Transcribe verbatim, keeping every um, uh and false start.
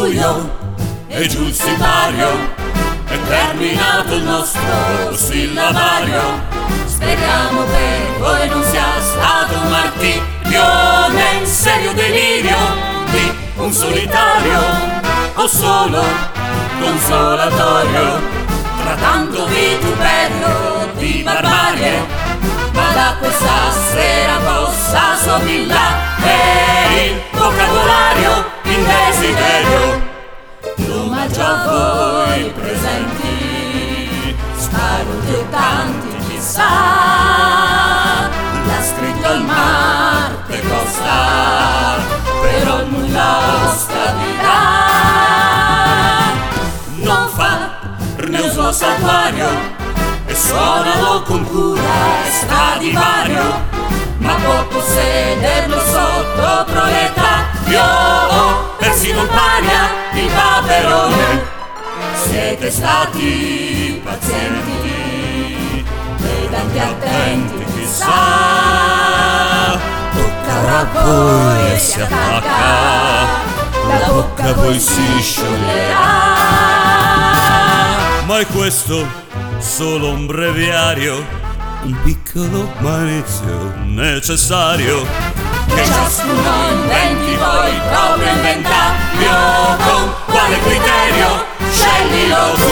buio e giù il sipario, è terminato il nostro sillabario. Speriamo per voi non sia stato un martirio nel serio delirio di un solitario o solo consolatorio, tra tanto vituperio di barbarie, ma da questa sera possa somillare il vocabolario in desiderio. L'omaggio a voi presenti, sparuti e tanti chissà, l'ha scritto il Marte Costa, però nulla osta di là. Non farne uso saltuario e suonalo con cura e Stradivario, ma può possederlo sotto proletario, persino il paria, il Paperone. Siete stati pazienti, pedanti attenti, chissà, toccherà a voi e si attacca, la bocca a voi si scioglierà. Ma è questo solo un breviario, un piccolo malizio necessario, che ciascuno inventi poi il proprio inventario, con quale criterio scegli lo